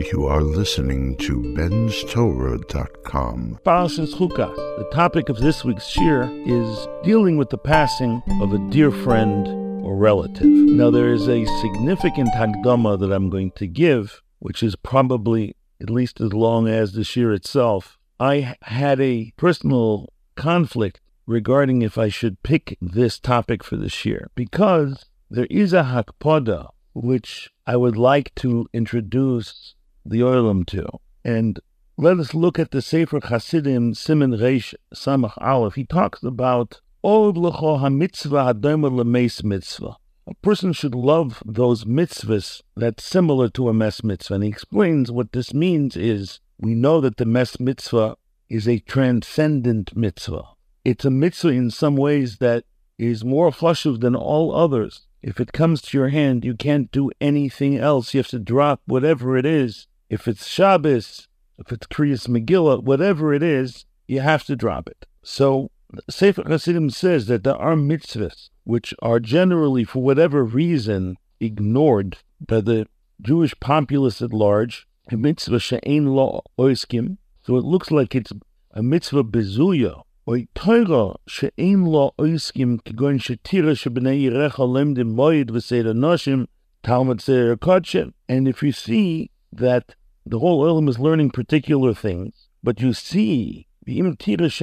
You are listening to benstorah.com. Parashas Chukas. The topic of this week's shir is dealing with the passing of a dear friend or relative. Now, there is a significant Hagdama that I'm going to give, which is probably at least as long as the shir itself. I had a personal conflict regarding if I should pick this topic for the shir, because there is a hakpada which I would like to introduce the Olam to. And let us look at the Sefer Chasidim, Siman Reish Samach Aleph. He talks about Od lecho ha-mitzvah hadoma lemeis mitzvah. A person should love those mitzvahs that's similar to a mes mitzvah. And he explains what this means is, we know that the mes mitzvah is a transcendent mitzvah. It's a mitzvah in some ways that is more chashuv than all others. If it comes to your hand, you can't do anything else. You have to drop whatever it is. If it's Shabbos, if it's Kriyas Megillah, whatever it is, you have to drop it. So Sefer Hasidim says that there are mitzvahs which are generally, for whatever reason, ignored by the Jewish populace at large. A mitzvah she'ein lo oiskim, so it looks like it's a mitzvah bezuya. Or Torah she'ein lo oiskim kigon shetira shebnei yirecha lemdim moed v'seder noshim talmud seder kodshim. And if you see that the whole Olam is learning particular things, but you see which talks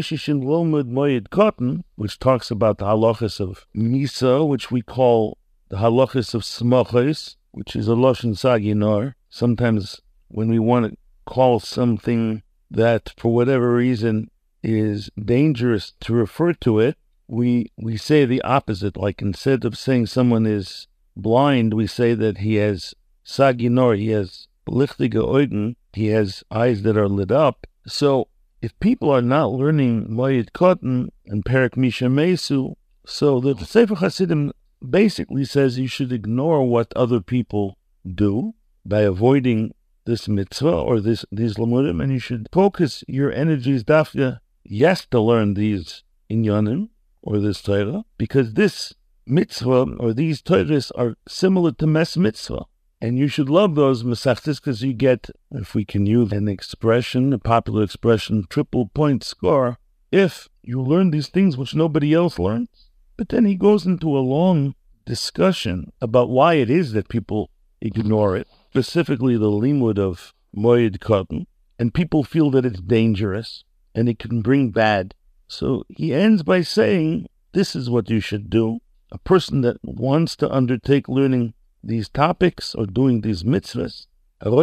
about the halachas of Misa, which we call the halachas of Smachos, which is a Lashon Saginar. Sometimes when we want to call something that, for whatever reason, is dangerous to refer to it, we say the opposite. Like instead of saying someone is blind, we say that he has Saginar, he has lichtige Augen, he has eyes that are lit up. So if people are not learning Moed Katan and Perek Misha Mesu, so the Sefer Hasidim basically says you should ignore what other people do by avoiding this mitzvah or these lamudim, and you should focus your energies dafka, yes, to learn these inyanim or this Torah, because this mitzvah or these Torahs are similar to mes mitzvah. And you should love those mesachtes because you get, if we can use an expression, a popular expression, triple point score, if you learn these things which nobody else learns. But then he goes into a long discussion about why it is that people ignore it, specifically the limud of Moed Katan, and people feel that it's dangerous and it can bring bad. So he ends by saying, this is what you should do. A person that wants to undertake learning these topics or doing these mitzvahs, you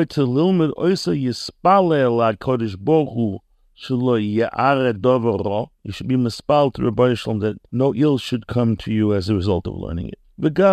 should be mispal to Rabbi Shalom that no ill should come to you as a result of learning it.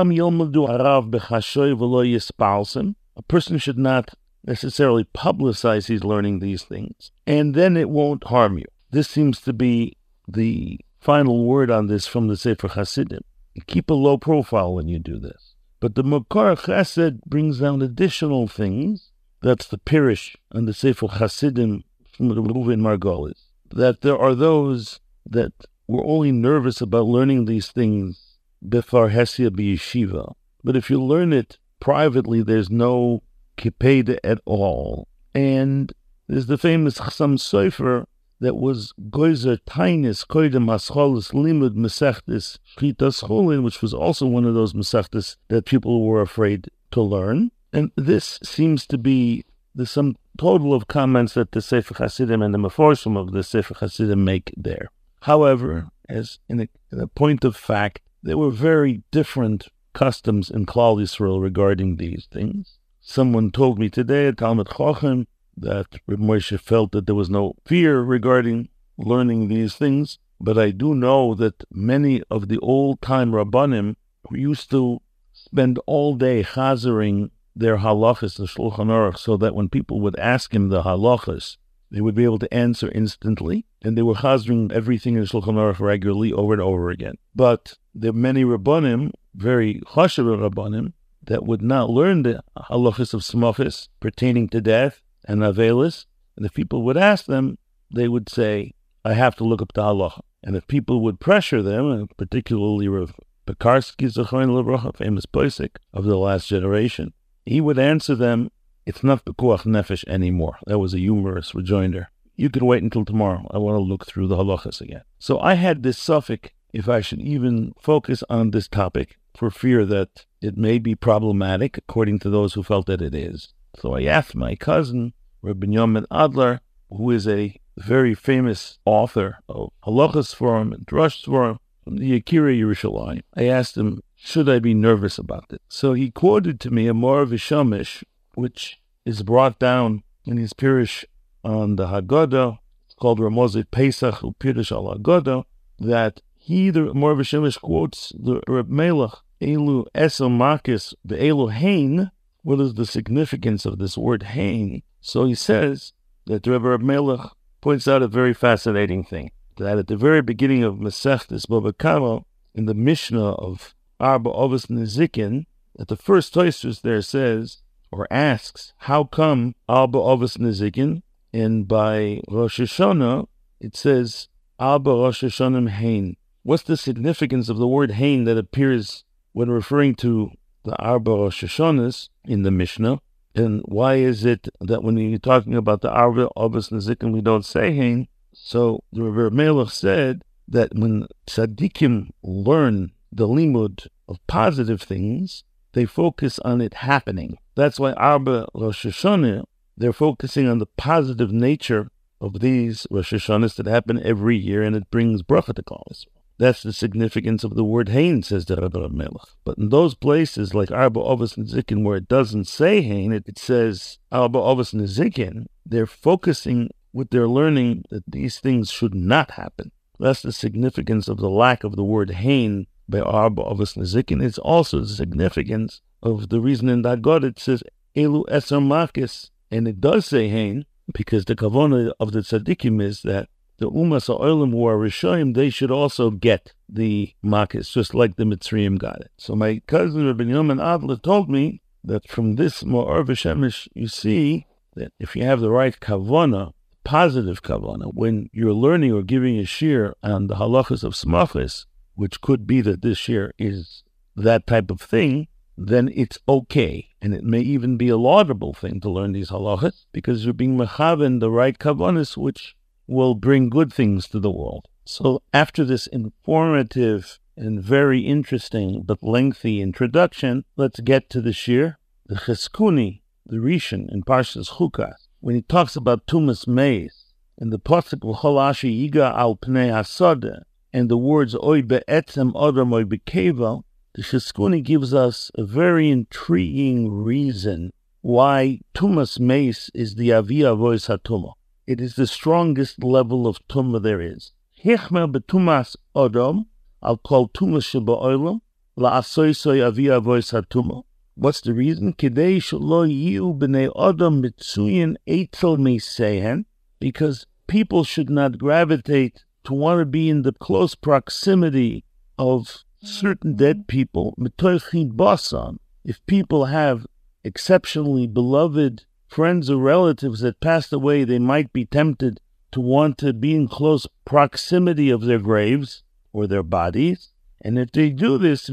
A person should not necessarily publicize he's learning these things, and then it won't harm you. This seems to be the final word on this from the Sefer Hasidim. Keep a low profile when you do this. But the Makar Chesed brings down additional things. That's the Pirish and the Sefer Hasidim from the Reuven Margolis. That there are those that were only nervous about learning these things before Hesia b'yeshiva. But if you learn it privately, there's no kipeda at all. And there's the famous Chassam Sofer that was Goizer Tainis Koidem Ascholis Limud Mesechtes Shchitas Cholin, which was also one of those Mesechtes that people were afraid to learn. And this seems to be the sum total of comments that the Sefer Hasidim and the Meforshim of the Sefer Hasidim make there. However, as in a point of fact, there were very different customs in Klal Yisrael regarding these things. Someone told me today at Talmud Chochem that Reb Moshe felt that there was no fear regarding learning these things, but I do know that many of the old-time Rabbanim who used to spend all day chazering their halachas, the Shulchan Aruch, so that when people would ask him the halachas, they would be able to answer instantly, and they were chazering everything in Shulchan Aruch regularly over and over again. But there are many Rabbanim, very chashuv Rabbanim, that would not learn the halachas of smachis pertaining to death and avelis, and if people would ask them, they would say, I have to look up the halacha. And if people would pressure them, and particularly Rav Pekarsky, Zacharin Levracha, famous posek of the last generation, he would answer them it's not Pekuach Nefesh anymore. That was a humorous rejoinder. You can wait until tomorrow. I want to look through the halachas again. So I had this suffix if I should even focus on this topic for fear that it may be problematic according to those who felt that it is. So I asked my cousin, Rabbi Yomen Adler, who is a very famous author of halachas forum and drush forum from the Akira Yerushalayim. I asked him, should I be nervous about it? So he quoted to me a Mor Vishamish, which is brought down in his Pirush on the Haggadah. It's called Ramozit Pesach Pirush al Haggadah, that he, the Mor Vishamish, quotes the Reb Melech, Elu Esomakis, the Elu Hain. What is the significance of this word Hain? So he says that Reb Melech points out a very fascinating thing, that at the very beginning of Masechtas Bava Kama, in the Mishnah of Arba Avos Nezikin, that the first Tosfos there says, or asks, how come Arba Avos Nezikin? And by Rosh Hashanah, it says, Arba Rosh Hashanah Hain. What's the significance of the word Hain that appears when referring to the Arba Rosh Hashanahs in the Mishnah? And why is it that when you're talking about the Arba Avos Nezikin, we don't say Hain? So the Rebbe Melech said that when tzaddikim learn the limud of positive things, they focus on it happening. That's why Arba Rosh Hashanah, they're focusing on the positive nature of these Rosh Hashanahs that happen every year, and it brings bracha to Klal Yisrael. That's the significance of the word Hain, says the Rebbe Melech. But in those places like Arba Avos Nezikin, where it doesn't say Hain, it says Arba Avos Nezikin, they're focusing with their learning that these things should not happen. That's the significance of the lack of the word Hain by Arba Avos Nezikin. It's also the significance of the reason in that God it says Elu Eser Makis, and it does say Hain, because the kavanah of the tzaddikim is that the Umas HaOlam who are Rishoyim, they should also get the Makis, just like the Mitzrayim got it. So my cousin Rabbi Yomen Adler told me that from this Ma'or V'Shemesh, you see that if you have the right kavanah, positive kavanah, when you're learning or giving a shir on the halachas of smachos, which could be that this shir is that type of thing, then it's okay. And it may even be a laudable thing to learn these halachas, because you're being mechaven the right kavanahs, which will bring good things to the world. So after this informative and very interesting but lengthy introduction, let's get to the shir. The Cheskuni, the Rishon in Parshas Chukas, when he talks about Tumas Meis, and the pasuk V'chol Yiga al Pnei Hasada, and the words Oy be'etzem Adam Oy be'keval, the Cheskuni gives us a very intriguing reason why Tumas Meis is the Avi Avois HaTumah. It is the strongest level of Tumah there is. Hichmer betumas Adam al kol Tumas sheba'olam la'asoisoi Avi Avois HaTumah. What's the reason? Kidei shelo yiu b'nei Adam mitzuyin eitzel meisehen, because people should not gravitate to want to be in the close proximity of certain dead people. Mitoichi basan. If people have exceptionally beloved friends or relatives that passed away, they might be tempted to want to be in close proximity of their graves or their bodies. And if they do this,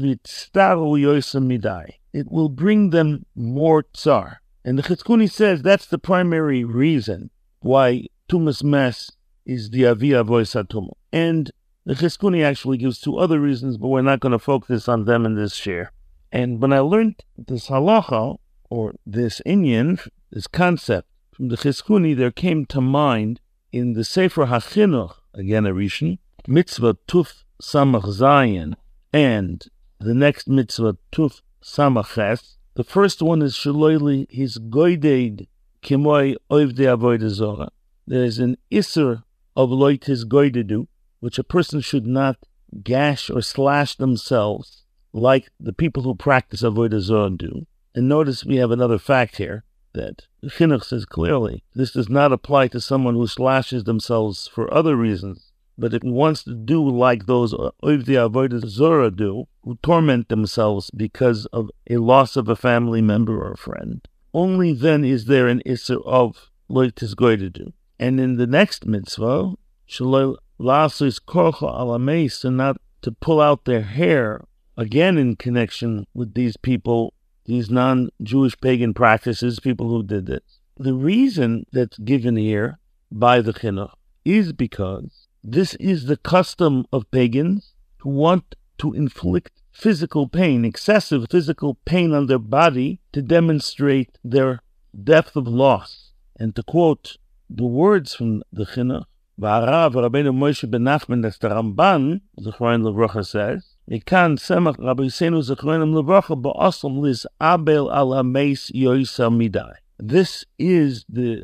it will bring them more tsar. And the Cheskuni says that's the primary reason why Tumas Mes is the Avi Avois HaTumah. And the Cheskuni actually gives two other reasons, but we're not going to focus on them in this share. And when I learned this halacha, or this inyan, this concept from the Cheskuni, there came to mind in the Sefer HaChinuch, again a Rishon, Mitzvah Tuf Samach Zayin, and the next Mitzvah Tuf Samach Ches. The first one is Shaloili His Goideid Kimoi Oivde Avodah Zorah. There is an Isser of Loit His Goidedu, which a person should not gash or slash themselves like the people who practice Avodah Zorah do. And notice we have another fact here, that the Chinuch says clearly, this does not apply to someone who slashes themselves for other reasons, but if he wants to do like those Oivdei Avodah Zorah do, who torment themselves because of a loss of a family member or a friend, only then is there an Isser of Loit Tizgoidedu. And in the next mitzvah, Shaloi Lasis Korcha Alameis, and not to pull out their hair, again in connection with these people these non-Jewish pagan practices, people who did it. The reason that's given here by the chinuch is because this is the custom of pagans who want to inflict physical pain, excessive physical pain on their body to demonstrate their depth of loss. And to quote the words from the chinuch, V'arav Rabbeinu Moshe ben Nachman, that's the Ramban, Zechron Levracha says, Ikan semach Rabbi Seinu Zechron Levracha ba'asam liz abel al ameis yoisa midai. This is the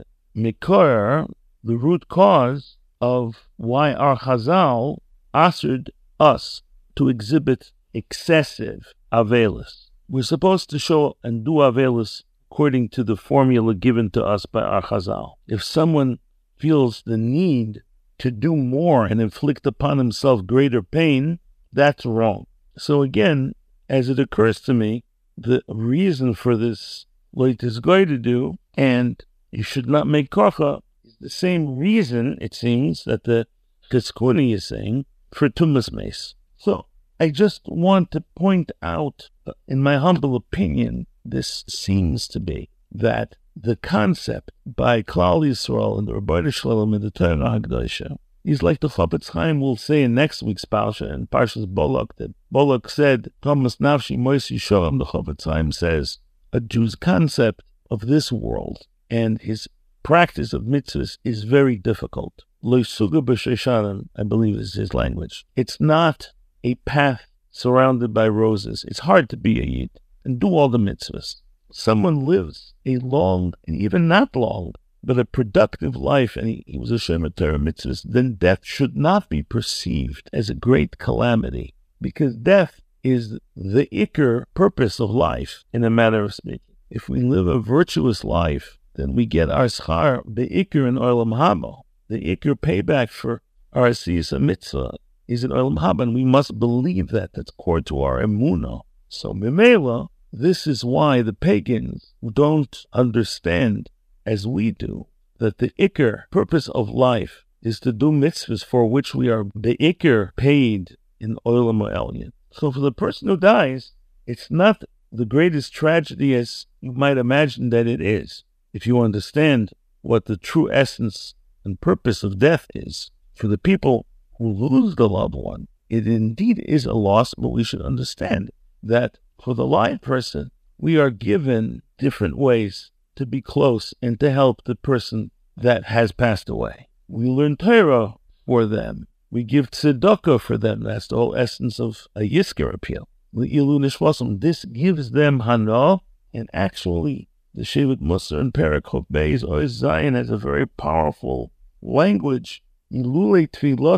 mikor, the root cause of why our Chazal asked us to exhibit excessive avelus. We're supposed to show and do avelus according to the formula given to us by our Chazal. If someone feels the need to do more and inflict upon himself greater pain, that's wrong. So again, as it occurs to me, the reason for this what is going to do, and you should not make kocha, is the same reason, it seems, that the Chizkuni is saying for tumas meis. So I just want to point out, in my humble opinion, this seems to be that the concept by Klal Yisrael and the Rebbeinu Shalom in the Torah HaKadosh is like the Chofetz Chaim will say in next week's Parsha, in Parshas Bolak, that Bolak said, Thomas Nafshi Moisi Shalom, the Chofetz Chaim says, a Jew's concept of this world and his practice of mitzvahs is very difficult. Lo suga b'sheishanan, I believe is his language. It's not a path surrounded by roses. It's hard to be a Yid and do all the mitzvahs. Someone lives a long, and even not long, but a productive life, and he was a Shemer Torah mitzvahs, then death should not be perceived as a great calamity, because death is the ikar purpose of life, in a manner of speaking. If we live a virtuous life, then we get our schar, the ikar in Olam Haba. The ikar payback for our asiyas mitzvah is in Olam Haba, and we must believe that. That's core to our emunah. So, Mimela, this is why the pagans don't understand, as we do, that the ikar purpose of life is to do mitzvahs for which we are the ikar paid in Olam Elyon. So for the person who dies, it's not the greatest tragedy as you might imagine that it is. If you understand what the true essence and purpose of death is, for the people who lose the loved one, it indeed is a loss, but we should understand that for the live person, we are given different ways to be close and to help the person that has passed away. We learn Torah for them. We give tzedakah for them. That's the whole essence of a Yizkor appeal. This gives them hana, and actually, the Shevet Musar and Perek Chof Beis Ois Zion has a very powerful language. The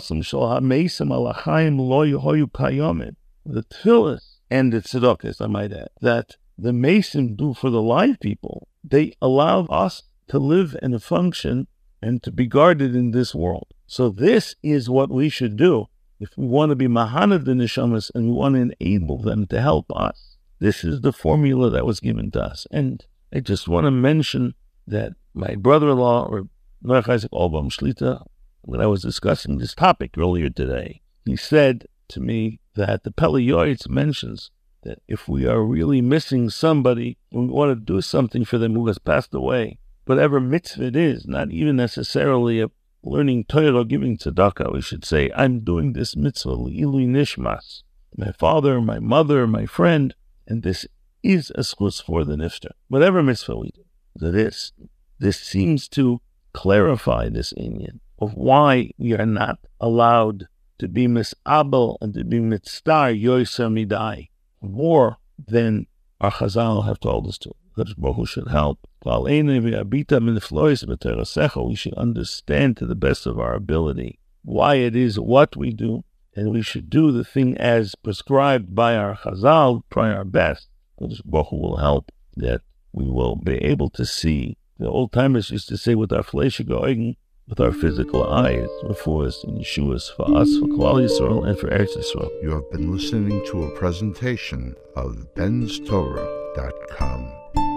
tefillas and the tzedakahs, I might add, that the Mason do for the live people, they allow us to live and function and to be guarded in this world. So this is what we should do if we want to be Mahana the Neshamas and we want to enable them to help us. This is the formula that was given to us. And I just want to mention that my brother-in-law, or Noach Isaac Olbaum Shlita, when I was discussing this topic earlier today, he said to me that the Pele Yoetz mentions that if we are really missing somebody, we want to do something for them who has passed away, whatever mitzvah it is, not even necessarily a learning Torah or giving tzedakah, we should say, I'm doing this mitzvah, Ilui Nishmas, my father, my mother, my friend, and this is a schus for the nifter. Whatever mitzvah we do, this seems to clarify this inyan of why we are not allowed to be misabel and to be mitzstar yoiser midai, more than our Chazal have told us to. That Baruch should help. We should understand to the best of our ability why it is what we do, and we should do the thing as prescribed by our Chazal, try our best. Baruch will help that we will be able to see. The old timers used to say with our flesh going, with our physical eyes, for us and Yeshua's, for us, for Klal Yisrael, and for Eretz Yisrael. You have been listening to a presentation of benstorah.com.